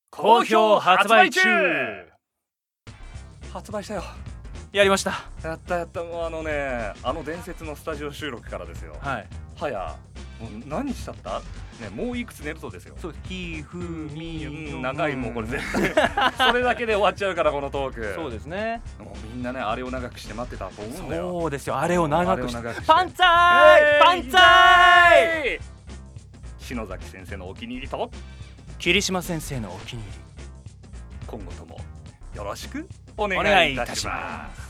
好評発売中。 発売したよ。 やりました。 やったもう伝説のスタジオ収録からですよ。 はい。 もう何しちゃったね、もういくつ寝るとですよ。 そうです。ひふみ長い、もうこれ絶対それだけで終わっちゃうから、このトーク。 そうですね。 もうみんなね、あれを長くして待ってたと思うんだよ。 そうですよ、あれを長くしてパンツァーイ篠崎先生のお気に入りと霧島先生のお気に入り、 今後ともよろしくお願いいたします。